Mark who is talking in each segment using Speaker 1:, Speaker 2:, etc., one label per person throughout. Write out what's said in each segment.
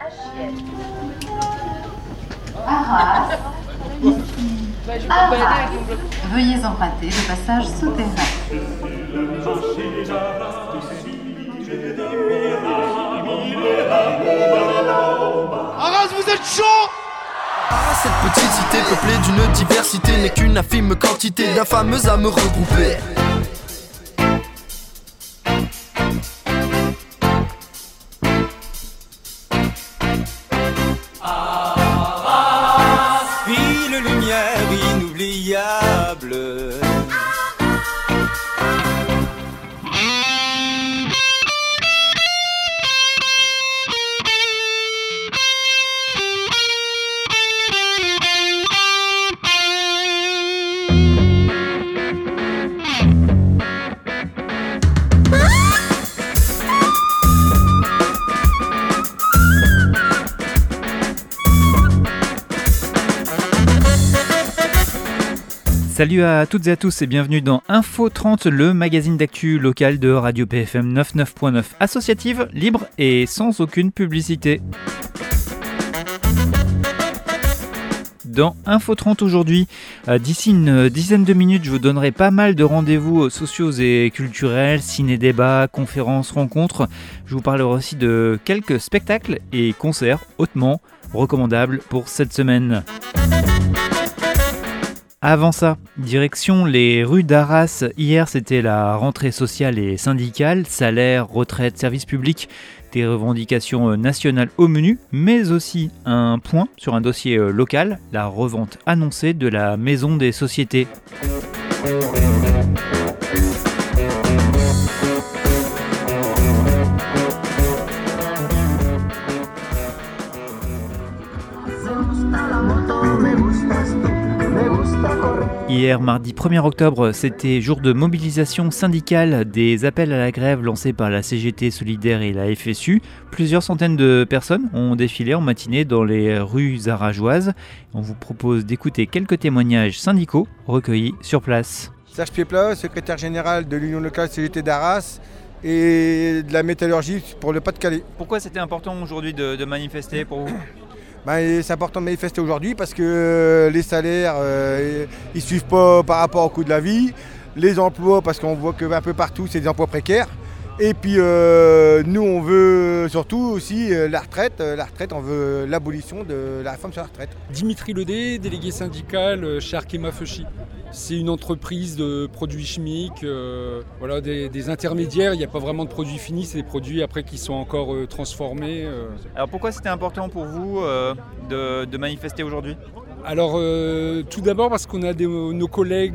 Speaker 1: Arras, ici. Arras. Veuillez emprunter le passage souterrain.
Speaker 2: Arras, vous êtes chaud!
Speaker 3: Arras, cette petite cité peuplée d'une diversité n'est qu'une infime quantité d'infâmes âmes regroupées.
Speaker 4: Ville lumière inoubliable.
Speaker 5: Salut à toutes et à tous et bienvenue dans Info 30, le magazine d'actu local de Radio PFM 99.9, associative, libre et sans aucune publicité. Dans Info 30 aujourd'hui, d'ici une dizaine de minutes, je vous donnerai pas mal de rendez-vous sociaux et culturels, ciné-débats, conférences, rencontres. Je vous parlerai aussi de quelques spectacles et concerts hautement recommandables pour cette semaine. Avant ça, direction les rues d'Arras. Hier, c'était la rentrée sociale et syndicale, salaire, retraite, service public, des revendications nationales au menu, mais aussi un point sur un dossier local, la revente annoncée de la Maison des Sociétés. Hier, mardi 1er octobre, c'était jour de mobilisation syndicale, des appels à la grève lancés par la CGT Solidaire et la FSU. Plusieurs centaines de personnes ont défilé en matinée dans les rues arageoises. On vous propose d'écouter quelques témoignages syndicaux recueillis sur place.
Speaker 6: Serge Pieplat, secrétaire général de l'Union locale CGT d'Arras et de la métallurgie pour le Pas-de-Calais.
Speaker 5: Pourquoi c'était important aujourd'hui de manifester pour vous ?
Speaker 6: C'est important de manifester aujourd'hui parce que les salaires ils suivent pas par rapport au coût de la vie. Les emplois, parce qu'on voit qu'un peu partout c'est des emplois précaires. Et puis nous on veut surtout aussi la retraite. La retraite, on veut l'abolition de la réforme sur la retraite.
Speaker 7: Dimitri Ledé, délégué syndical chez Arkema Feuchy. C'est une entreprise de produits chimiques, des intermédiaires. Il n'y a pas vraiment de produits finis, c'est des produits après qui sont encore transformés.
Speaker 5: Alors pourquoi c'était important pour vous de manifester aujourd'hui ?
Speaker 7: Alors tout d'abord parce qu'on a nos collègues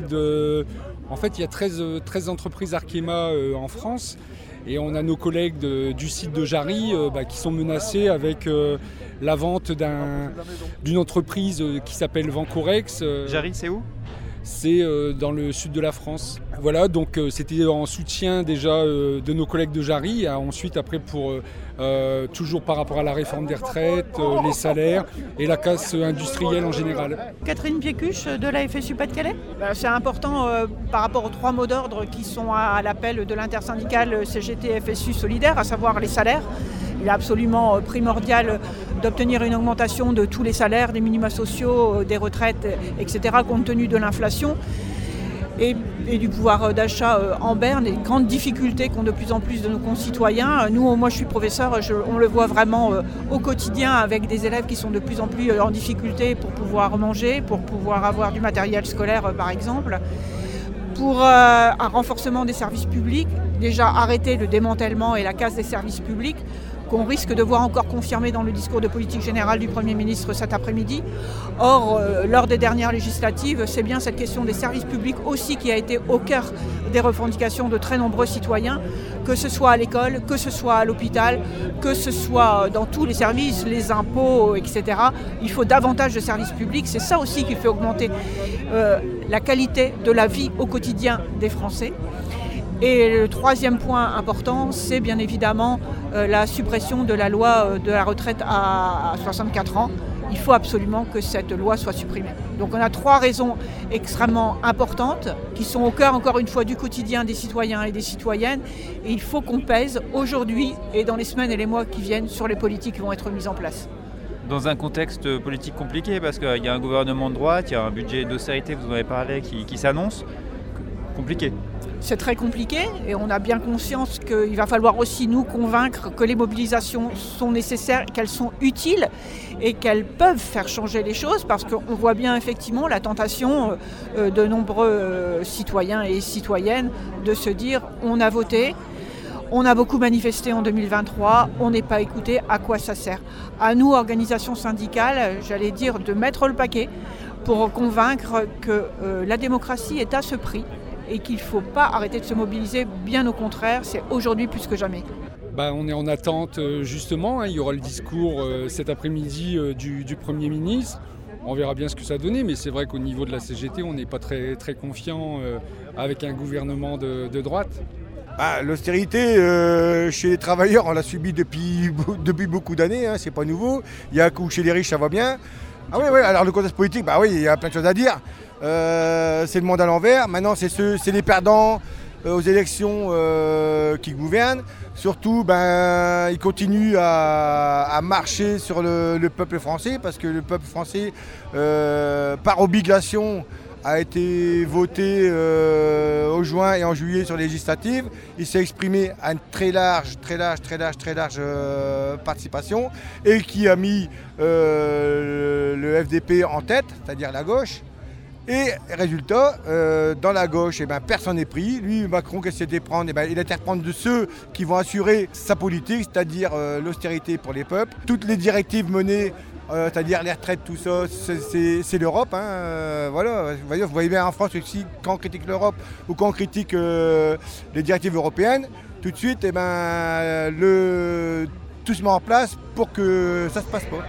Speaker 7: En fait, il y a 13 entreprises Arkema en France. Et on a nos collègues du site de Jarry qui sont menacés avec la vente d'une entreprise qui s'appelle Vancorex.
Speaker 5: Jarry, c'est où ?
Speaker 7: C'est dans le sud de la France. Voilà, donc c'était en soutien déjà de nos collègues de Jarry. Ensuite, après, toujours par rapport à la réforme des retraites, les salaires et la casse industrielle en général.
Speaker 8: Catherine Piécuche de la FSU Pas-de-Calais. C'est important par rapport aux 3 mots d'ordre qui sont à l'appel de l'intersyndicale CGT FSU Solidaire, à savoir les salaires. Il est absolument primordial d'obtenir une augmentation de tous les salaires, des minima sociaux, des retraites, etc., compte tenu de l'inflation et du pouvoir d'achat en berne, et des grandes difficultés qu'ont de plus en plus de nos concitoyens. Moi je suis professeur, on le voit vraiment au quotidien avec des élèves qui sont de plus en plus en difficulté pour pouvoir manger, pour pouvoir avoir du matériel scolaire par exemple. Pour un renforcement des services publics, déjà arrêter le démantèlement et la casse des services publics, qu'on risque de voir encore confirmé dans le discours de politique générale du Premier ministre cet après-midi. Or, lors des dernières législatives, c'est bien cette question des services publics aussi qui a été au cœur des revendications de très nombreux citoyens, que ce soit à l'école, que ce soit à l'hôpital, que ce soit dans tous les services, les impôts, etc. Il faut davantage de services publics. C'est ça aussi qui fait augmenter la qualité de la vie au quotidien des Français. Et le troisième point important, c'est bien évidemment la suppression de la loi de la retraite à 64 ans. Il faut absolument que cette loi soit supprimée. Donc on a 3 raisons extrêmement importantes qui sont au cœur, encore une fois, du quotidien des citoyens et des citoyennes. Et il faut qu'on pèse aujourd'hui et dans les semaines et les mois qui viennent sur les politiques qui vont être mises en place.
Speaker 5: Dans un contexte politique compliqué, parce qu'il y a un gouvernement de droite, il y a un budget d'austérité, vous en avez parlé, qui s'annonce, compliqué.
Speaker 8: C'est très compliqué et on a bien conscience qu'il va falloir aussi nous convaincre que les mobilisations sont nécessaires, qu'elles sont utiles et qu'elles peuvent faire changer les choses parce qu'on voit bien effectivement la tentation de nombreux citoyens et citoyennes de se dire on a voté, on a beaucoup manifesté en 2023, on n'est pas écouté, à quoi ça sert ? À nous, organisations syndicales, j'allais dire de mettre le paquet pour convaincre que la démocratie est à ce prix. Et qu'il ne faut pas arrêter de se mobiliser, bien au contraire, c'est aujourd'hui plus que jamais.
Speaker 7: On est en attente justement, il y aura le discours cet après-midi du Premier ministre. On verra bien ce que ça va donner, mais c'est vrai qu'au niveau de la CGT, on n'est pas très, très confiant avec un gouvernement de droite.
Speaker 6: L'austérité chez les travailleurs, on l'a subi depuis beaucoup d'années, c'est pas nouveau. Il y a un coup chez les riches, ça va bien. Ah oui, alors le contexte politique, il y a plein de choses à dire. C'est le monde à l'envers. Maintenant, c'est les perdants aux élections qui gouvernent. Surtout, ils continuent à marcher sur le peuple français parce que le peuple français, par obligation, a été voté au juin et en juillet sur les législatives. Il s'est exprimé à une très large participation et qui a mis le FDP en tête, c'est-à-dire la gauche. Et résultat, dans la gauche, personne n'est pris. Lui, Macron, qu'est-ce qu'il était prendre ? Il a été reprendre de ceux qui vont assurer sa politique, c'est-à-dire l'austérité pour les peuples. Toutes les directives menées, c'est-à-dire les retraites, tout ça, c'est l'Europe. Voilà. Vous voyez bien en France aussi, quand on critique l'Europe ou quand on critique les directives européennes, tout de suite, tout se met en place pour que ça ne se passe pas.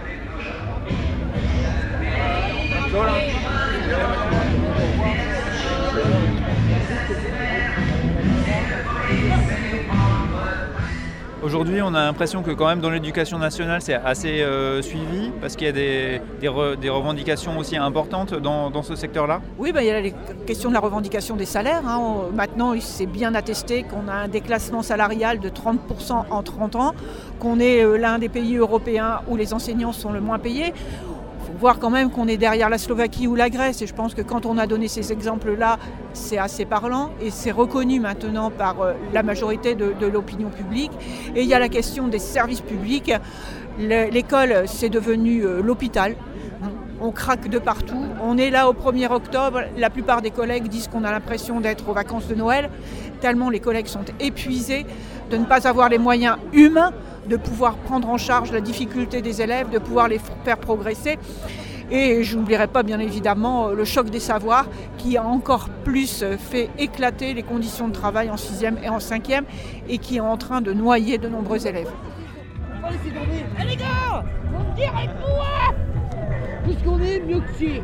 Speaker 5: Aujourd'hui, on a l'impression que quand même dans l'éducation nationale, c'est assez suivi parce qu'il y a des revendications aussi importantes dans ce secteur-là.
Speaker 8: Oui, il y a la question de la revendication des salaires. Maintenant, il s'est bien attesté qu'on a un déclassement salarial de 30% en 30 ans, qu'on est l'un des pays européens où les enseignants sont le moins payés. Il faut voir quand même qu'on est derrière la Slovaquie ou la Grèce et je pense que quand on a donné ces exemples-là, c'est assez parlant et c'est reconnu maintenant par la majorité de l'opinion publique. Et il y a la question des services publics. L'école, c'est devenu l'hôpital. On craque de partout. On est là au 1er octobre. La plupart des collègues disent qu'on a l'impression d'être aux vacances de Noël, tellement les collègues sont épuisés de ne pas avoir les moyens humains de pouvoir prendre en charge la difficulté des élèves, de pouvoir les faire progresser. Et je n'oublierai pas bien évidemment le choc des savoirs qui a encore plus fait éclater les conditions de travail en 6e et en 5e et qui est en train de noyer de nombreux élèves.
Speaker 2: Les gars, vous me direz quoi ? Puisqu'on est mieux que si.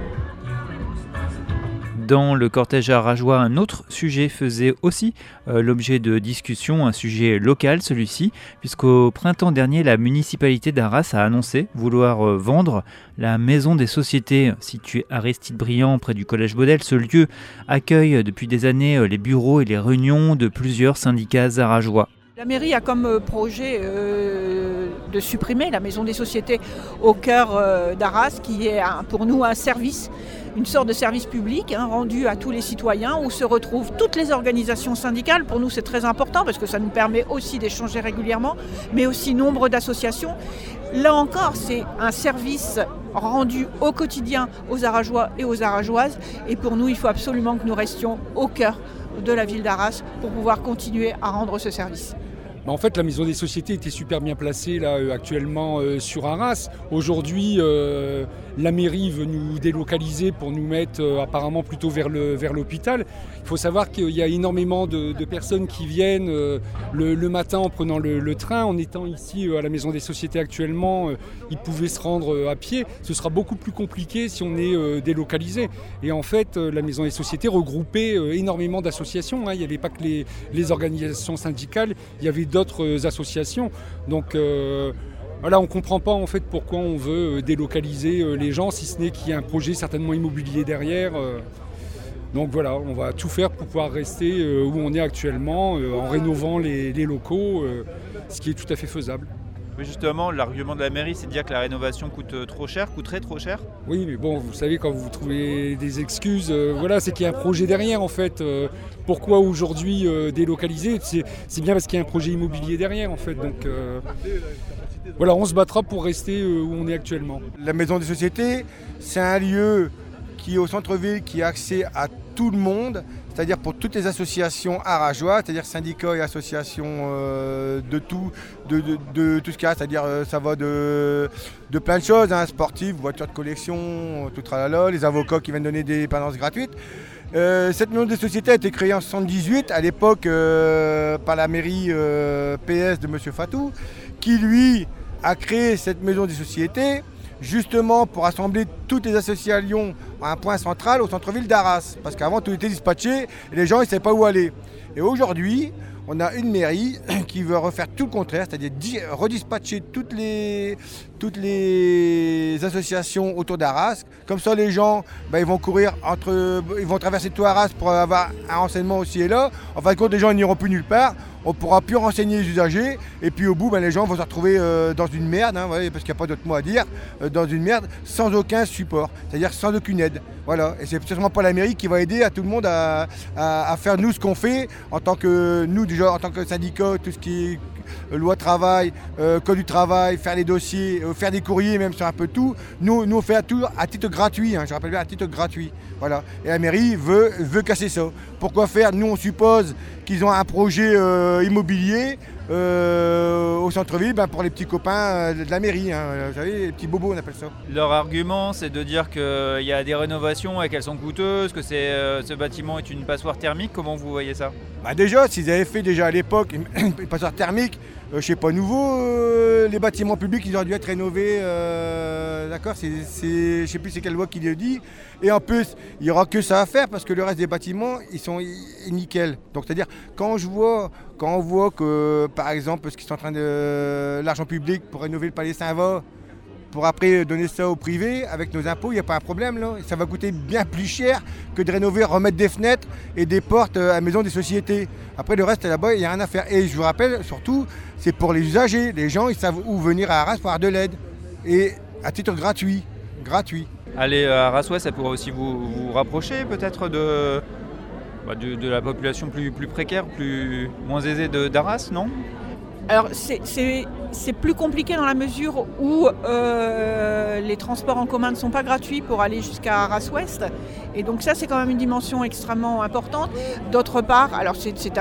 Speaker 5: Dans le cortège arageois, un autre sujet faisait aussi l'objet de discussions, un sujet local celui-ci, puisqu'au printemps dernier, la municipalité d'Arras a annoncé vouloir vendre la Maison des Sociétés située à Aristide-Briand près du Collège Baudel. Ce lieu accueille depuis des années les bureaux et les réunions de plusieurs syndicats arageois.
Speaker 8: La mairie a comme projet de supprimer la Maison des Sociétés au cœur d'Arras, qui est pour nous un service, une sorte de service public rendu à tous les citoyens où se retrouvent toutes les organisations syndicales. Pour nous, c'est très important parce que ça nous permet aussi d'échanger régulièrement, mais aussi nombre d'associations. Là encore, c'est un service rendu au quotidien aux Arageois et aux Arageoises. Et pour nous, il faut absolument que nous restions au cœur de la ville d'Arras pour pouvoir continuer à rendre ce service.
Speaker 7: En fait, la maison des sociétés était super bien placée là, actuellement sur Arras. Aujourd'hui, la mairie veut nous délocaliser pour nous mettre apparemment plutôt vers l'hôpital. Il faut savoir qu'il y a énormément de personnes qui viennent le matin en prenant le train. En étant ici à la maison des sociétés actuellement, ils pouvaient se rendre à pied. Ce sera beaucoup plus compliqué si on est délocalisé. Et en fait, la maison des sociétés regroupait énormément d'associations. Il n'y avait pas que les organisations syndicales, il y avait d'autres associations. Donc voilà, on ne comprend pas en fait pourquoi on veut délocaliser les gens, si ce n'est qu'il y a un projet certainement immobilier derrière. Donc voilà, on va tout faire pour pouvoir rester où on est actuellement, en rénovant les locaux, ce qui est tout à fait faisable.
Speaker 5: Oui, justement, l'argument de la mairie, c'est de dire que la rénovation coûterait trop cher.
Speaker 7: Oui, mais bon, vous savez, quand vous trouvez des excuses, voilà, c'est qu'il y a un projet derrière en fait. Pourquoi aujourd'hui délocaliser ? C'est bien parce qu'il y a un projet immobilier derrière en fait. Donc voilà, on se battra pour rester où on est actuellement.
Speaker 6: La maison des sociétés, c'est un lieu qui est au centre-ville, qui a accès à tout le monde, c'est-à-dire pour toutes les associations arageoises, c'est-à-dire syndicats et associations de tout ce qu'il y a, c'est-à-dire ça va de plein de choses, sportifs, voitures de collection, tout tralala, les avocats qui viennent donner des dépendances gratuites. Cette maison des sociétés a été créée en 1978, à l'époque par la mairie PS de M. Fatou, qui lui a créé cette maison des sociétés justement pour rassembler toutes les associations à un point central au centre-ville d'Arras. Parce qu'avant, tout était dispatché et les gens ne savaient pas où aller. Et aujourd'hui, on a une mairie qui veut refaire tout le contraire, c'est-à-dire redispatcher toutes les associations autour d'Arras. Comme ça, les gens, ils vont ils vont traverser tout Arras pour avoir un renseignement aussi et là. En fin de compte, les gens n'iront plus nulle part. On ne pourra plus renseigner les usagers. Et puis au bout, les gens vont se retrouver dans une merde, parce qu'il n'y a pas d'autre mot à dire, dans une merde sans aucun support, c'est-à-dire sans aucune aide. Voilà. Et c'est sûrement pas la mairie qui va aider à tout le monde à faire nous ce qu'on fait en tant que nous, déjà en tant que syndicat, tout ce qui est loi travail, code du travail, faire les dossiers, faire des courriers, même sur un peu tout. Nous on fait tout à titre gratuit, je rappelle bien à titre gratuit. Voilà. Et la mairie veut casser ça. Pourquoi faire ? Nous on suppose qu'ils ont un projet immobilier au centre-ville pour les petits copains de la mairie, vous savez, les petits bobos on appelle ça.
Speaker 5: Leur argument c'est de dire qu'il y a des rénovations et qu'elles sont coûteuses, que ce bâtiment est une passoire thermique. Comment vous voyez ça ?
Speaker 6: Déjà, s'ils avaient fait déjà à l'époque une passoire thermique, je sais pas, nouveau, les bâtiments publics ils auraient dû être rénovés, d'accord, je sais plus c'est quelle loi qui le dit. Et en plus, il n'y aura que ça à faire parce que le reste des bâtiments, ils sont nickel. Donc c'est-à-dire, quand on voit que, par exemple, ce qu'ils sont en train de l'argent public pour rénover le palais Saint-Va, pour après donner ça au privé, avec nos impôts, il n'y a pas un problème là. Ça va coûter bien plus cher que de rénover, remettre des fenêtres et des portes à la maison des sociétés. Après le reste là-bas, il n'y a rien à faire. Et je vous rappelle, surtout, c'est pour les usagers. Les gens, ils savent où venir à Arras pour avoir de l'aide. Et à titre gratuit.
Speaker 5: Aller à Arras-Ouest, ça pourrait aussi vous rapprocher peut-être de la population plus précaire, moins aisée d'Arras, non ?
Speaker 8: Alors c'est plus compliqué dans la mesure où les transports en commun ne sont pas gratuits pour aller jusqu'à Arras-Ouest. Et donc ça c'est quand même une dimension extrêmement importante. D'autre part, alors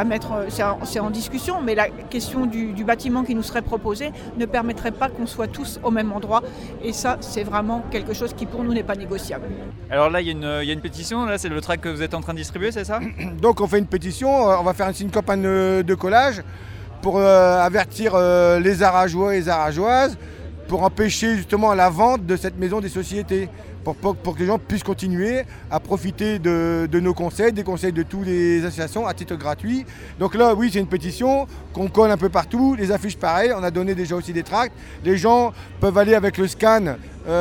Speaker 8: c'est en discussion, mais la question du bâtiment qui nous serait proposé ne permettrait pas qu'on soit tous au même endroit. Et ça c'est vraiment quelque chose qui pour nous n'est pas négociable.
Speaker 5: Alors là il y a une pétition, là c'est le tract que vous êtes en train de distribuer, c'est ça ?
Speaker 6: Donc on fait une pétition, on va faire une campagne de collage pour avertir les Arageois et les Arageoises, pour empêcher justement la vente de cette maison des sociétés, pour que les gens puissent continuer à profiter de nos conseils, des conseils de toutes les associations à titre gratuit. Donc là, oui, c'est une pétition qu'on colle un peu partout, les affiches pareilles, on a donné déjà aussi des tracts. Les gens peuvent aller avec le scanner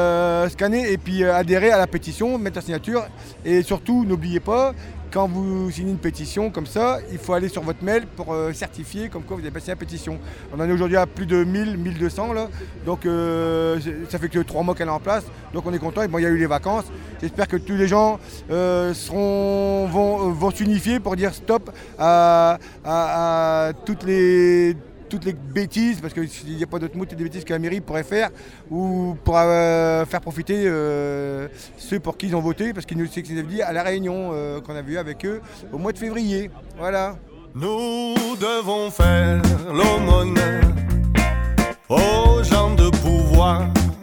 Speaker 6: et puis adhérer à la pétition, mettre la signature. Et surtout, n'oubliez pas, quand vous signez une pétition comme ça, il faut aller sur votre mail pour certifier comme quoi vous avez passé la pétition. On en est aujourd'hui à plus de 1200 là, donc ça fait que 3 mois qu'elle est en place, donc on est content. Et bon, il y a eu les vacances, j'espère que tous les gens vont s'unifier pour dire stop à toutes les bêtises, parce qu'il n'y a pas d'autre mot, des bêtises que la mairie pourrait faire, ou pour faire profiter ceux pour qui ils ont voté, parce qu'ils nous avaient dit à la réunion qu'on a vue avec eux au mois de février. Voilà.
Speaker 4: Nous devons faire l'aumône aux gens de pouvoir.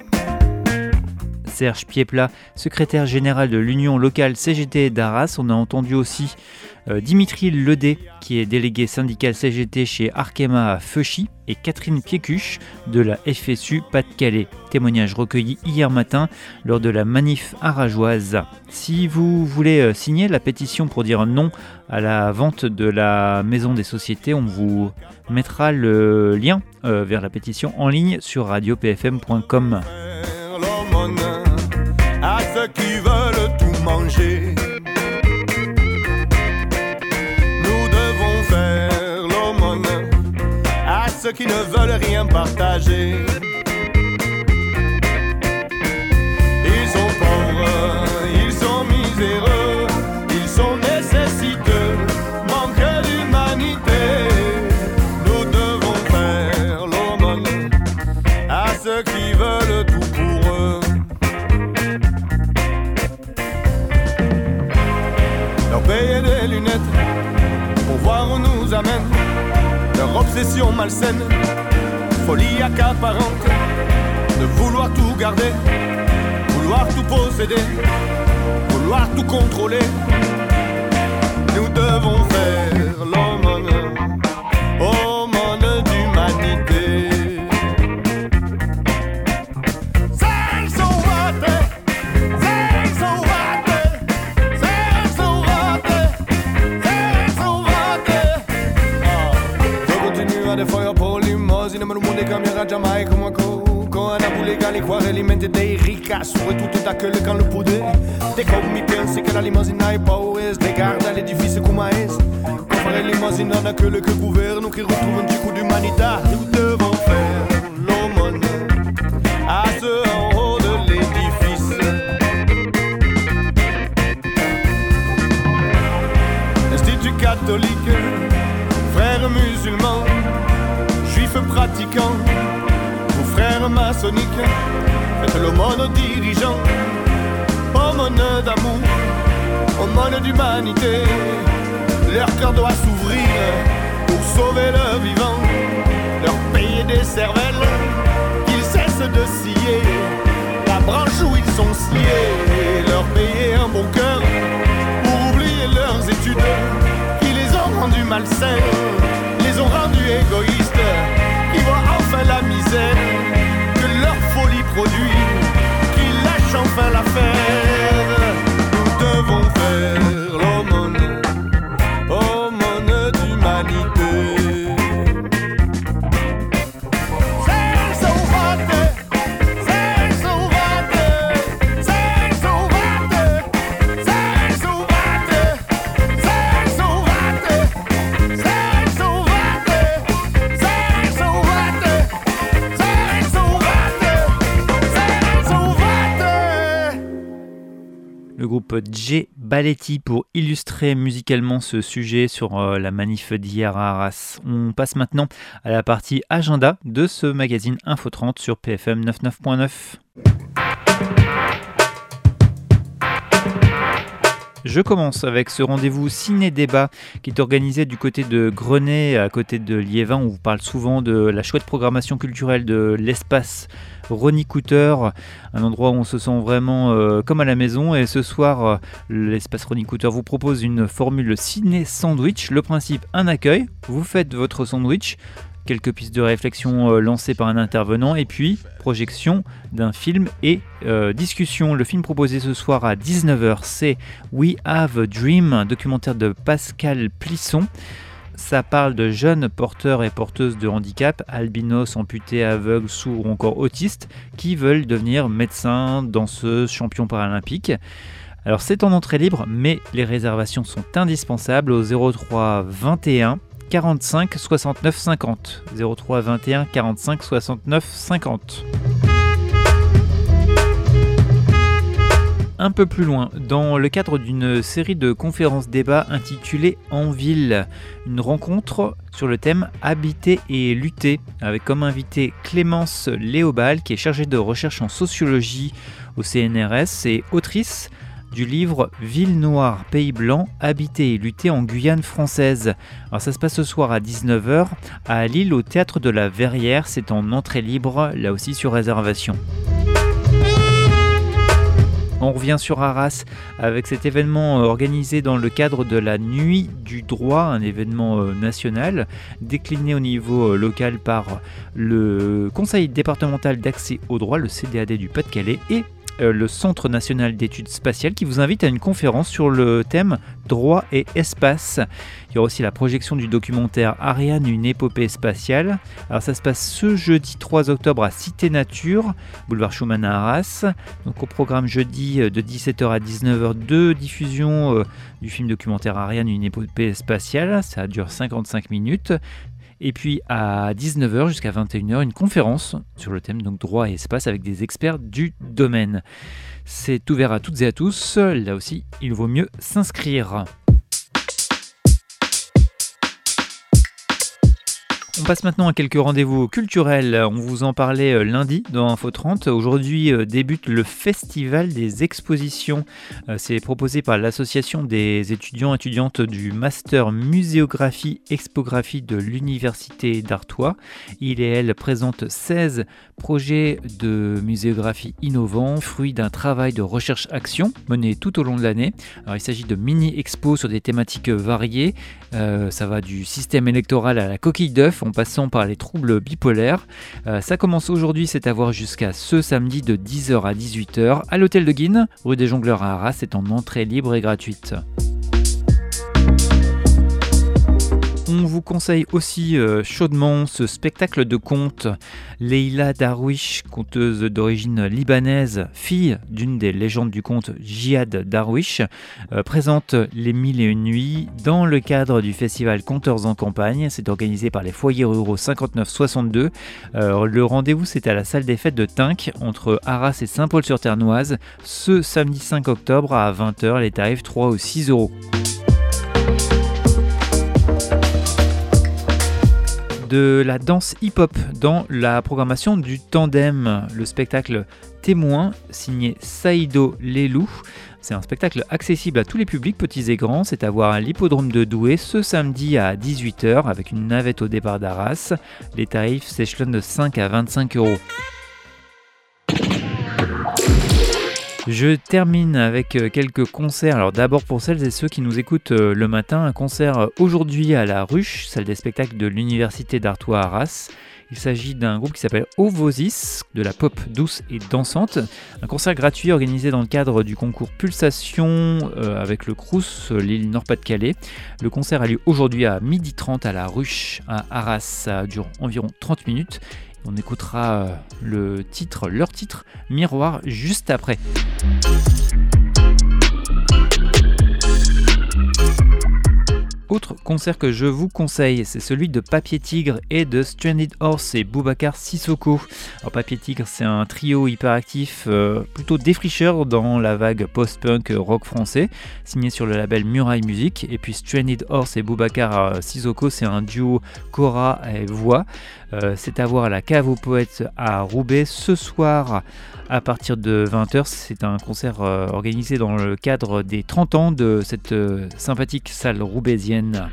Speaker 5: Serge Pieplat, secrétaire général de l'Union locale CGT d'Arras. On a entendu aussi Dimitri Ledé, qui est délégué syndical CGT chez Arkema à Feuchy, et Catherine Piécuche de la FSU Pas-de-Calais. Témoignage recueilli hier matin lors de la manif arageoise. Si vous voulez signer la pétition pour dire non à la vente de la Maison des Sociétés, on vous mettra le lien vers la pétition en ligne sur radiopfm.com.
Speaker 4: À ceux qui veulent tout manger, nous devons faire l'aumône à ceux qui ne veulent rien partager. Ils sont pauvres, ils sont miséreux, ils sont nécessiteux, manquent d'humanité. Nous devons faire l'aumône à ceux qui veulent tout pour eux. Leur payer des lunettes pour voir où nous amène leur obsession malsaine, folie accaparante de vouloir tout garder, vouloir tout posséder, vouloir tout contrôler. Nous devons faire l'aumône, aumône d'humanité. Ma lo mondo cambierà giammai come con una legale qua alimenti dei ricca soprattutto da quello che hanno il potere te come pensi che la limousine è paura de garda l'édifice come è fare limousine non a quello che governo qui retrouve un petit coup d'humanité. Nous devons faire l'aumône à ceux en haut de l'édifice. Institut catholique, frères musulmans, juifs pratiquants, aux frères maçonniques, faites l'aumône aux dirigeants, aumône d'amour, aumône d'humanité. Leur cœur doit s'ouvrir pour sauver le vivant, leur payer des cervelles, qu'ils cessent de scier la branche où ils sont sciés, leur payer un bon cœur pour oublier leurs études qui les ont rendus malsains, les ont rendus égoïstes, qui voient enfin la misère que leur folie produit, qui lâchent enfin l'affaire. Nous devons faire l'aumône, aumône d'humanité.
Speaker 5: Le groupe J Balletti pour illustrer musicalement ce sujet sur la manif d'hier à Arras. On passe maintenant à la partie agenda de ce magazine Info 30 sur PFM 99.9. Je commence avec ce rendez-vous ciné-débat qui est organisé du côté de Grenay, à côté de Liévin. On vous parle souvent de la chouette programmation culturelle de l'espace Rony-Cooter, un endroit où on se sent vraiment comme à la maison. Et ce soir, l'espace Rony-Cooter vous propose une formule ciné-sandwich. Le principe, un accueil, vous faites votre sandwich, quelques pistes de réflexion lancées par un intervenant et puis projection d'un film et discussion. Le film proposé ce soir à 19h, c'est We Have a Dream, un documentaire de Pascal Plisson. Ça parle de jeunes porteurs et porteuses de handicap, albinos, amputés, aveugles, sourds ou encore autistes, qui veulent devenir médecins, danseuses, champions paralympiques. Alors c'est en entrée libre, mais les réservations sont indispensables au 03 21 45 69 50. 03 21 45 69 50. Un peu plus loin, dans le cadre d'une série de conférences débats intitulée En ville, une rencontre sur le thème Habiter et lutter, avec comme invité Clémence Léobal, qui est chargée de recherche en sociologie au CNRS et autrice du livre Ville Noire, Pays Blanc, habiter et lutter en Guyane française. Alors ça se passe ce soir à 19h à Lille au Théâtre de la Verrière, c'est en entrée libre, là aussi sur réservation. On revient sur Arras avec cet événement organisé dans le cadre de la Nuit du droit, un événement national décliné au niveau local par le Conseil départemental d'accès au droit, le CDAD du Pas-de-Calais, et le Centre national d'études spatiales qui vous invite à une conférence sur le thème droit et espace. Il y aura aussi la projection du documentaire Ariane, une épopée spatiale. Alors ça se passe ce jeudi 3 octobre à Cité Nature, boulevard Schumann à Arras. Donc au programme jeudi de 17h à 19h, de diffusion du film documentaire Ariane, une épopée spatiale. Ça dure 55 minutes. Et puis à 19h jusqu'à 21h, une conférence sur le thème donc droit et espace avec des experts du domaine. C'est ouvert à toutes et à tous, là aussi il vaut mieux s'inscrire. On passe maintenant à quelques rendez-vous culturels. On vous en parlait lundi dans Info 30. Aujourd'hui débute le Festival des expositions. C'est proposé par l'association des étudiantes du Master Muséographie Expographie de l'Université d'Artois. Il et elle présentent 16 projets de muséographie innovants, fruits d'un travail de recherche-action mené tout au long de l'année. Alors, il s'agit de mini-expos sur des thématiques variées. Ça va du système électoral à la coquille d'œuf, en passant par les troubles bipolaires. Ça commence aujourd'hui, c'est à voir jusqu'à ce samedi de 10h à 18h à l'hôtel de Guines, rue des Jongleurs à Arras. C'est en entrée libre et gratuite. On vous conseille aussi chaudement ce spectacle de contes. Leila Darwish, conteuse d'origine libanaise, fille d'une des légendes du conte Jihad Darwish, présente Les 1001 nuits dans le cadre du festival Conteurs en campagne. C'est organisé par les foyers ruraux 59-62. Le rendez-vous, c'est à la salle des fêtes de Tinques, entre Arras et Saint-Paul-sur-Ternoise, ce samedi 5 octobre à 20h. Les tarifs 3 ou 6 €. De la danse hip-hop dans la programmation du Tandem, le spectacle Témoin, signé Saïdo Lelou. C'est un spectacle accessible à tous les publics, petits et grands. C'est à voir à l'hippodrome de Douai ce samedi à 18h avec une navette au départ d'Arras. Les tarifs s'échelonnent de 5 à 25 €. Je termine avec quelques concerts. Alors d'abord pour celles et ceux qui nous écoutent le matin, un concert aujourd'hui à la Ruche, salle des spectacles de l'Université d'Artois à Arras. Il s'agit d'un groupe qui s'appelle Ovosis, de la pop douce et dansante. Un concert gratuit organisé dans le cadre du concours Pulsation avec le Crous, l'île Nord-Pas-de-Calais. Le concert a lieu aujourd'hui à 12h30 à la Ruche à Arras. Ça dure environ 30 minutes. On écoutera leur titre, Miroir, juste après. Autre concert que je vous conseille, c'est celui de Papier Tigre et de Stranded Horse et Boubacar Sissoko. Alors Papier Tigre, c'est un trio hyperactif, plutôt défricheur dans la vague post-punk rock français, signé sur le label Muraille Music. Et puis Stranded Horse et Boubacar Sissoko, c'est un duo chora et voix. C'est à voir à la Cave aux Poètes à Roubaix ce soir à partir de 20h. C'est un concert organisé dans le cadre des 30 ans de cette sympathique salle roubaisienne.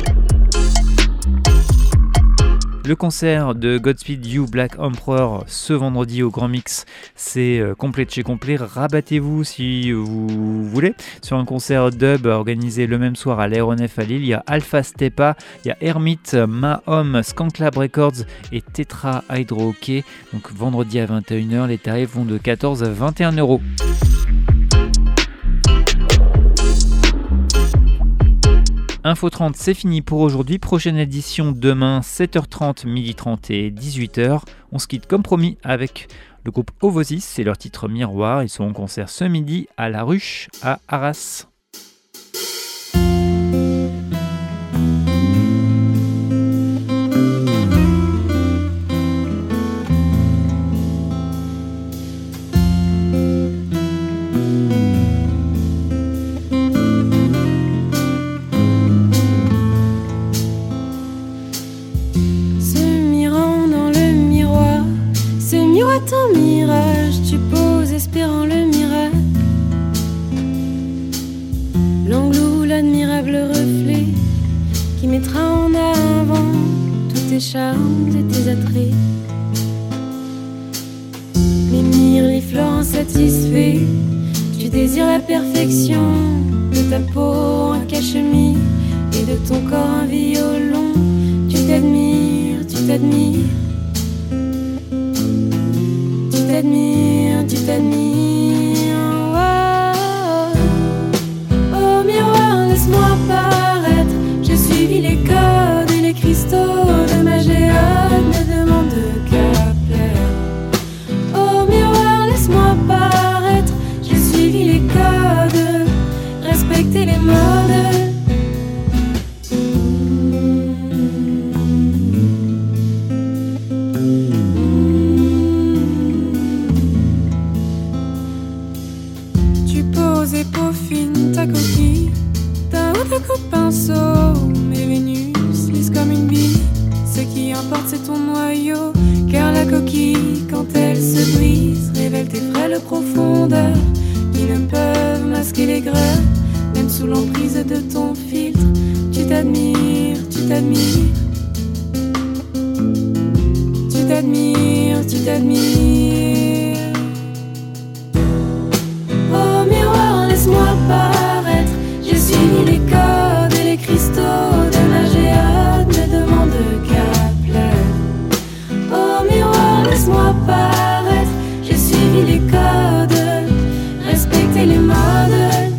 Speaker 5: Le concert de Godspeed You Black Emperor ce vendredi au Grand Mix, c'est complet de chez complet. Rabattez-vous si vous voulez sur un concert dub organisé le même soir à l'Aéronef à Lille. Il y a Alpha Stepa, il y a Hermit, Mahom, Skanklab Records et Tetra Hydro Hockey. Donc vendredi à 21h, les tarifs vont de 14 à 21 €. Info 30, c'est fini pour aujourd'hui. Prochaine édition demain, 7h30, 12h30 et 18h. On se quitte comme promis avec le groupe Ovosis, c'est leur titre Miroir. Ils sont en concert ce midi à la Ruche à Arras.
Speaker 9: Un mirage, tu poses espérant le miracle. charmes et tes attraits. Les myrrhes, les fleurs insatisfaits. Tu désires la perfection de ta peau, un cachemire, et de ton corps un violon. Tu t'admires, tu t'admires. Tu t'admires, tu t'admires. Oh miroir, laisse-moi paraître. J'ai suivi les codes et les cristaux de ma géode. Me demande qu'à plaire. Oh miroir, laisse-moi paraître. J'ai suivi les codes, respecté les modes. Tu poses et peaufines ta coquille d'un haut de coup de pinceau. Mais Vénus lisse comme une bille. Ce qui importe c'est ton noyau. Car la coquille, quand elle se brise, révèle tes frêles profondeurs qui ne peuvent masquer les grèves, même sous l'emprise de ton filtre. Tu t'admires, tu t'admires. Tu t'admires, tu t'admires. Oh miroir, laisse-moi paraître. J'ai suivi les codes et les cristaux de ma géode. Me demande qu'à plaire. Oh miroir, laisse-moi paraître. J'ai suivi les codes, respecté les modes.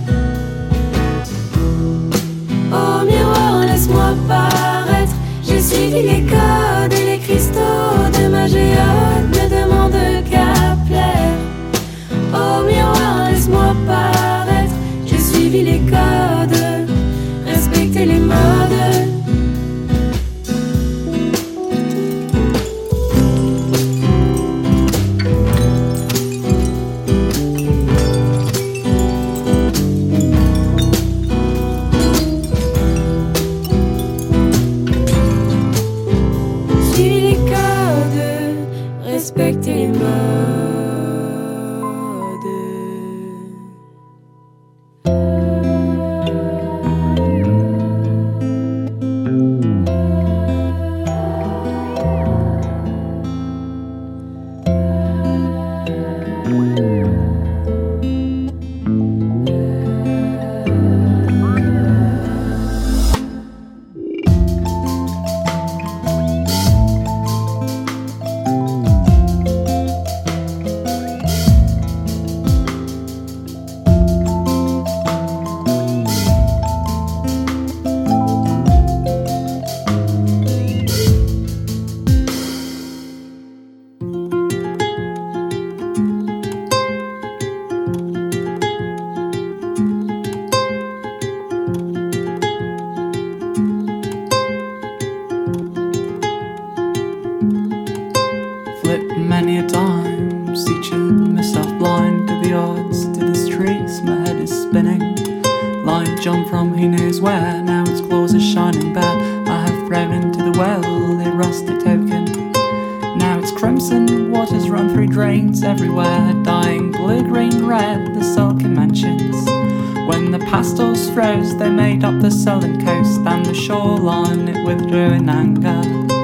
Speaker 9: Oh miroir, laisse-moi paraître. J'ai suivi les codes et les cristaux de ma géode. Me demande qu'à plaire. Oh miroir, laisse-moi paraître. J'ai suivi les codes, respecté les modes. Suivi les codes, respecté les modes.
Speaker 10: Flipped many a time, teaching myself blind to the odds, to the streets, my head is spinning. Light jump from who knows where, now its claws are shining bare. I have thrown into the well a rusty token. Now it's crimson, waters run through drains everywhere, dying blue, green, red, the sulky mansions. When the pastels froze, they made up the southern coast, and the shoreline it withdrew in anger.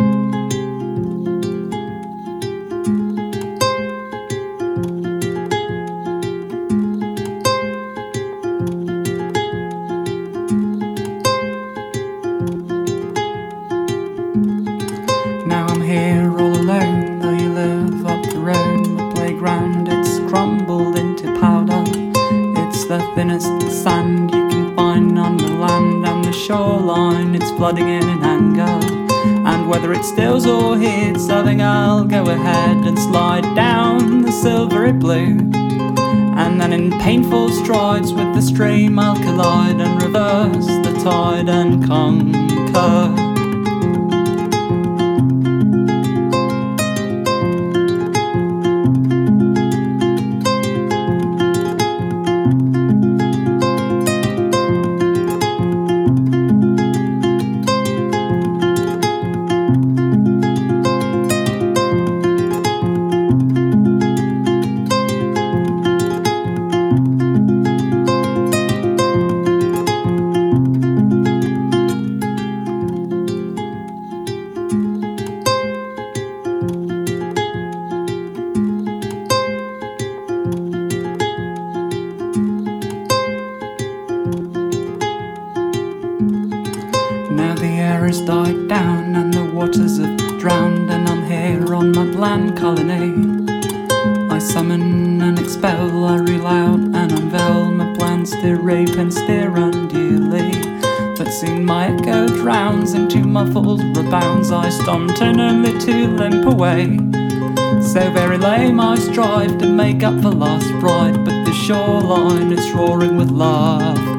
Speaker 10: Now I'm here all alone, though you live up the road. The playground, it's crumbled into powder. It's the thinnest sand you can find on the land, and the shoreline, it's flooding in anger. And whether it stills or hits, I think I'll go ahead and slide down the silvery blue. And then in painful strides with the stream I'll collide and reverse the tide and conquer. has died down and the waters have drowned, and I'm here on my bland colony. I summon and expel, I reel out and unveil my plans to rape and steer unduly. But soon my echo drowns into muffled rebounds. I stunt and only to limp away. So very lame I strive to make up for lost pride, but the shoreline is roaring with laughter.